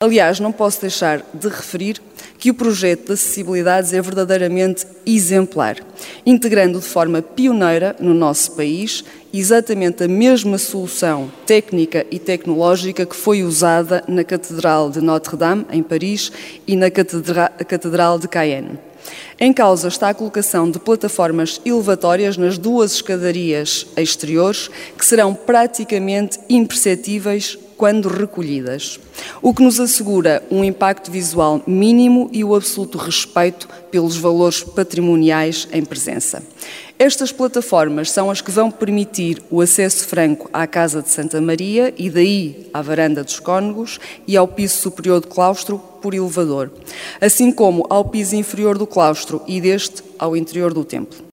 Aliás, não posso deixar de referir que o projeto de acessibilidades é verdadeiramente exemplar, integrando de forma pioneira no nosso país exatamente a mesma solução técnica e tecnológica que foi usada na Catedral de Notre-Dame, em Paris, e na Catedral de Cayenne. Em causa está a colocação de plataformas elevatórias nas duas escadarias exteriores, que serão praticamente imperceptíveis quando recolhidas, o que nos assegura um impacto visual mínimo e o absoluto respeito pelos valores patrimoniais em presença. Estas plataformas são as que vão permitir o acesso franco à Casa de Santa Maria e daí à Varanda dos Cônegos e ao piso superior do claustro por elevador, assim como ao piso inferior do claustro e deste ao interior do templo.